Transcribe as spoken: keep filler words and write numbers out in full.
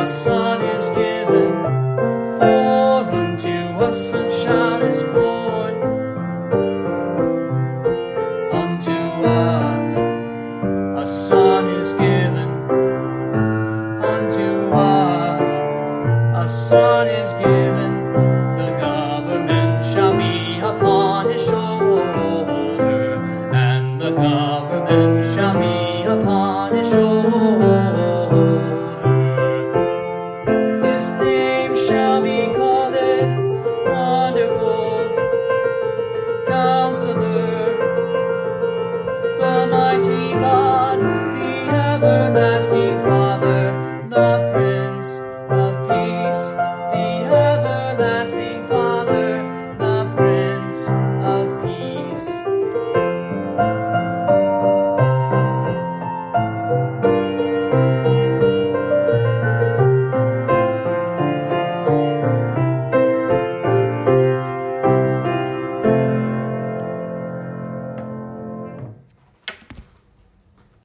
a son is given, for unto us a child is born. Unto us a son is given, unto us a son is given. The government shall be upon his shoulder, and the government shall be upon his shoulder. His name shall be called Wonderful Counselor, the Mighty God, the Everlasting